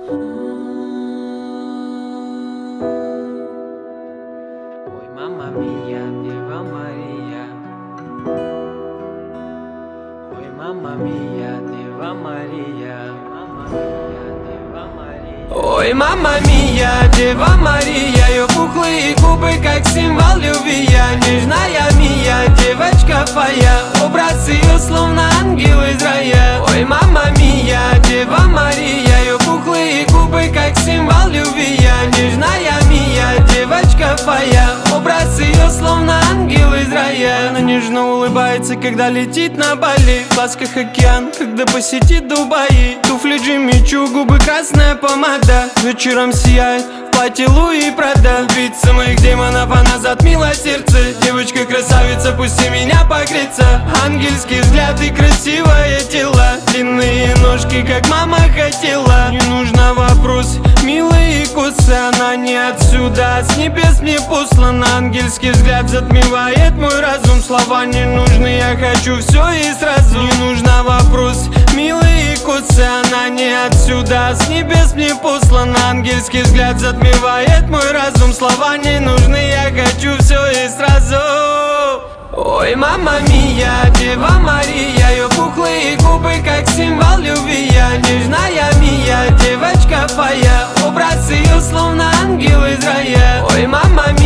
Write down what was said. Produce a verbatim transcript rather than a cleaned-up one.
Ой, мама мия, Дева Мария. Ой, мама мия, Дева Мария. Ой, мама мия, Дева Мария. Ее пухлые губы, как символ любви. Я нежная мия, девочка твоя. Образ ее словно ангел из рая. Ой, мама мия, Дева Мария. Ее пухлые губы, как символ любви. Я нежная мия, девочка твоя. Образ ее словно ангел из рая. Она нежно улыбается, когда летит на Бали. В глазках океан, когда посетит Дубаи. Туфли Джимми Чу, губы красная помада. Вечером сияет в платье Луи Прада. Убийца моих демонов, она затмила сердце. Девочка-красавица, пусти меня погреться. Ангельский взгляд и красивое тело. Длинные ножки, как мама хотела. Не нужно вопрос, милые косы. Она не отсюда, а с небес мне послан. Ангельский взгляд затмевает мой разум. Слова не нужны, я хочу все и сразу. Не нужно вопрос, милые косы. Она не отсюда, а с небес мне послан. Ангельский взгляд затмевает мой разум. Слова не нужны, я хочу все и сразу. Ой, мама мия, Дева Мария. Ее пухлые губы, как символ любви. Я нежная мия, девочка твоя. Образ ее словно ангел из рая. Ой, мама мия.